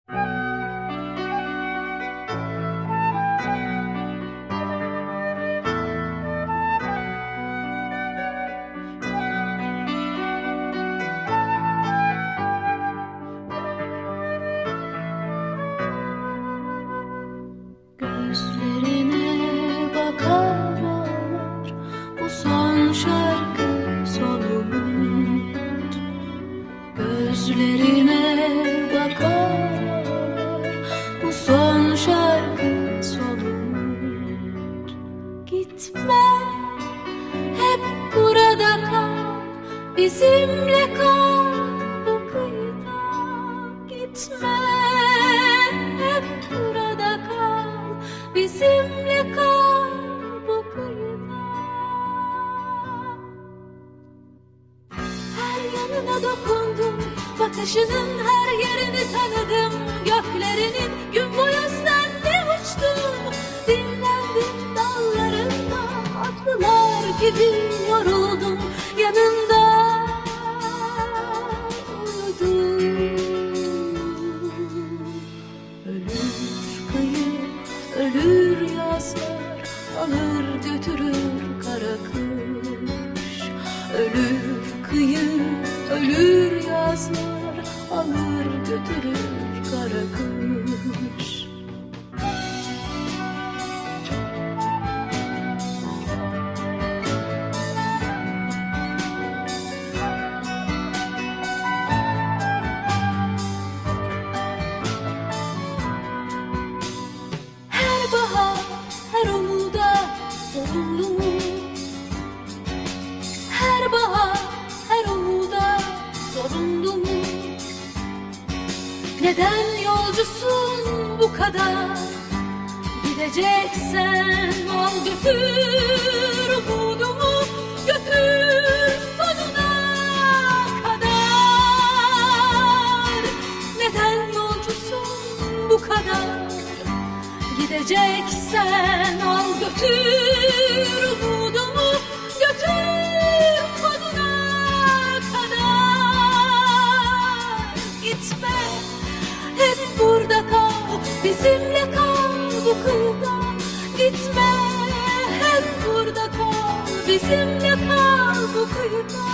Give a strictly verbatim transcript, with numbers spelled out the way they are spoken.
Gözlerine bakar ağlar, bu son şarkı son umut. Gözlerine bakar ağlar, bu son şarkı son umut. Gitme, hep burada kal, bizimle kal bu kıyıda. Gitme, hep burada kal, bizimle kal bu kıyıda. Her yanına dokundum, bakışının her yerini tanıdım. Göklerinin gün boyu sende uçtum, dinlendim dallarında. Atlılar gibi yoruldum, yanında uyudum. Ölür kıyı, ölür yazlar, alır götürür kara kış. Ölür kıyı, ölür yazlar, alır götürür kara kış. Her bahar, her umuda sorumluyum. Her bahar, her umuda sorumluyum. Neden yolcusun bu kadar? Gideceksen al götür umudumu, götür sonuna kadar. Neden yolcusun bu kadar? Gideceksen al götür umudumu, götür sonuna kadar. Gitme, hep burada kal, bizimle kal bu kıyıda. Gitme, hep burada kal, bizimle kal bu kıyıda.